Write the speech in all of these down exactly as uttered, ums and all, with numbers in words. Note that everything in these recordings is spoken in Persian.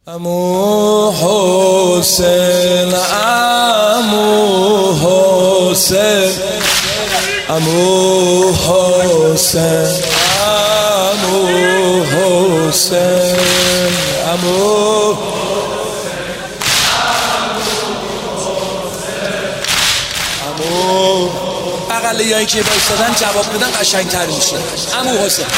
عمو حسین عمو حسین عمو حسین عمو حسین عمو عمو بغلیایی که بایستادن جواب بدن قشنگ‌تر میشه. عمو حسین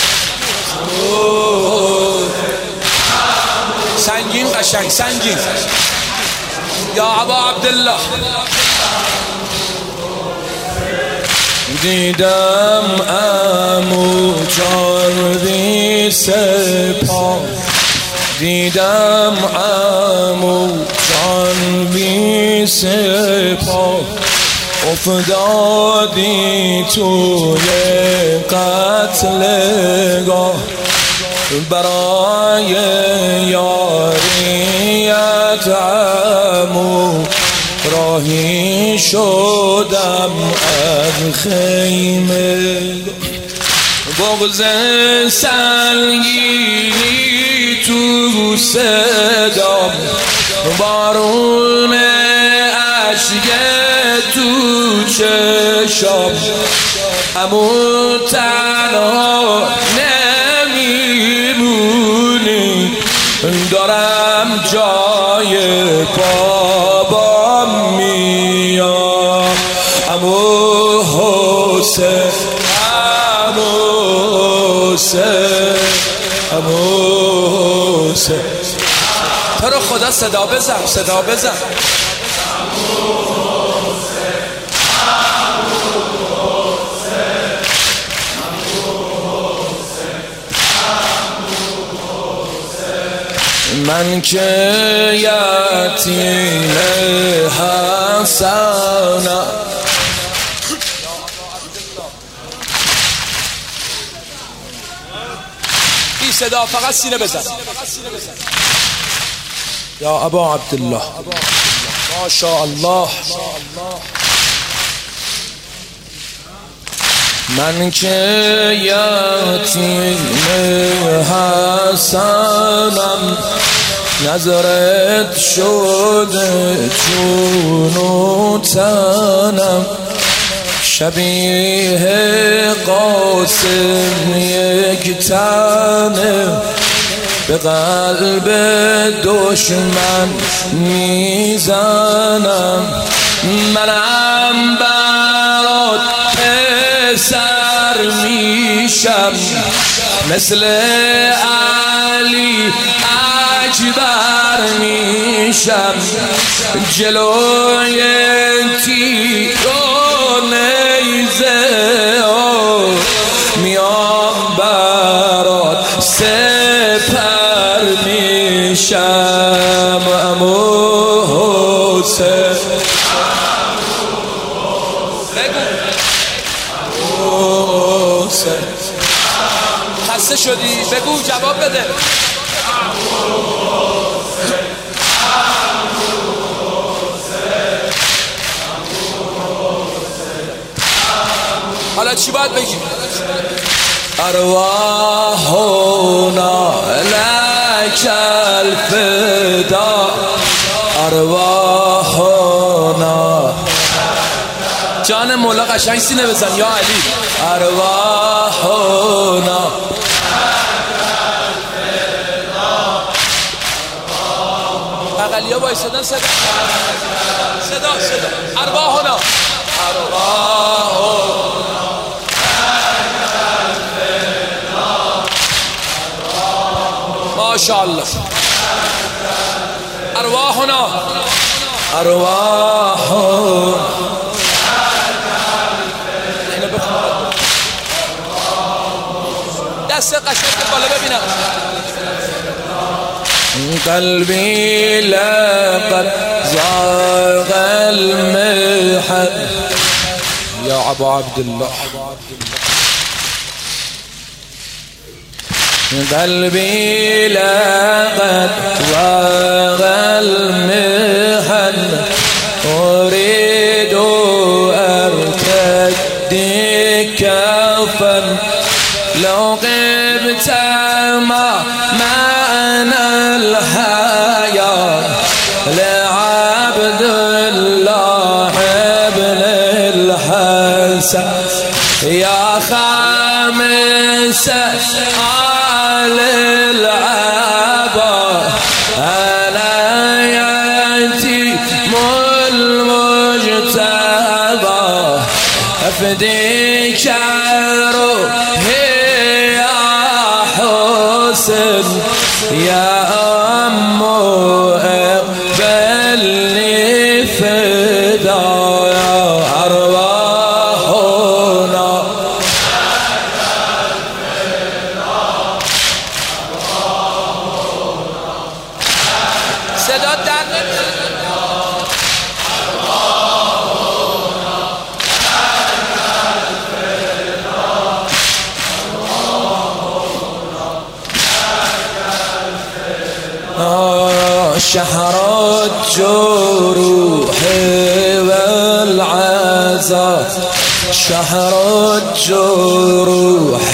سنگین قشنگ سنگین. یا ابا عبدالله دیدم عمو جان بی سپاه، دیدم عمو جان بی سپاه، افتادی توی قتلگاه، برای یاریت عمو راهی شدم از خیمه، بغض سنگینی تو صدام، بارون اشک تو چشام، عمو تنها نمیمونی، دارم جای بابام میام. عمو حسین عمو حسین عمو حسین، تو رو خدا صدا بزن صدا بزن. من که یتیم حسنم، بی صدا فقط سینه بزن. یا ابا عبدالله ماشاءالله. من که یتیم حسنم، نظرت شده چون و تنم، شبیه قاسم یک تنه، به قلب دشمن میزنم، منم برات پسر میشم، مثل علی اکبر میشم، جلوی تیر و نیزه میام برات سپر میشم. عمو حسین خسته شدی؟ بگو جواب بده. حالا چی باید بگی؟ ارواحنا لک الفدا، ارواحنا. جان مولا قشنگ سینه بزن یا علی. ارواحنا بغلیا بایستادن صدا صدا صدا. ارواحنا ارواحنا ماشاءالله. ارواحنا ارواحنا دست قشنگ بالا ببینم. قلبی لقد زاغ المحن. یا ابا عبدالله قلبي لقد زاغ المحن، أريد أرتدي كفا، لو غبت ما معنى الحال، يا لعبد الله ابن الحسن يا خامس آل العبا أنا يتيم المجتبى أفديك روحي يا حسن يا أم اقبلني فدايا أرواحنا صدا شهر الجروح والعزاء شهر الجروح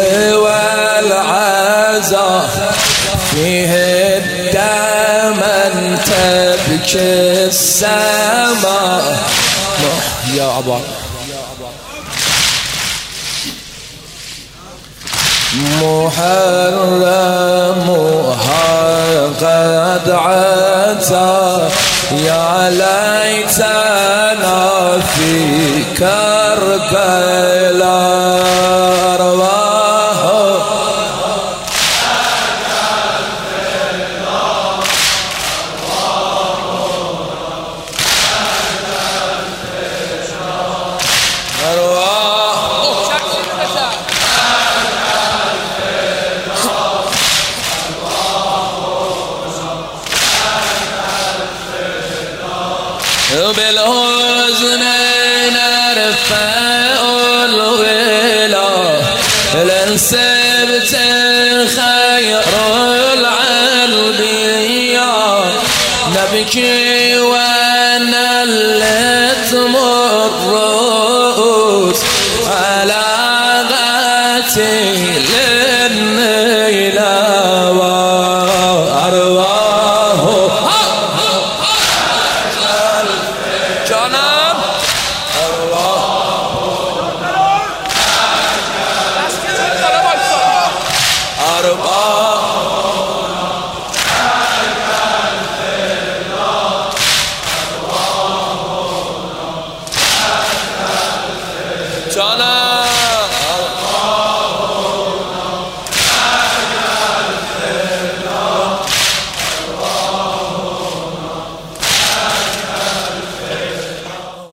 والعزاء فيه الدم تبكي السماء يا أبا محرمها قد عتى يا ليتنا في كربلاء أرواح بالحزن نرفع الغلا لنسبت خير العلبية نبكي ونلتم الرؤوس على غتيل النيلة وأرواح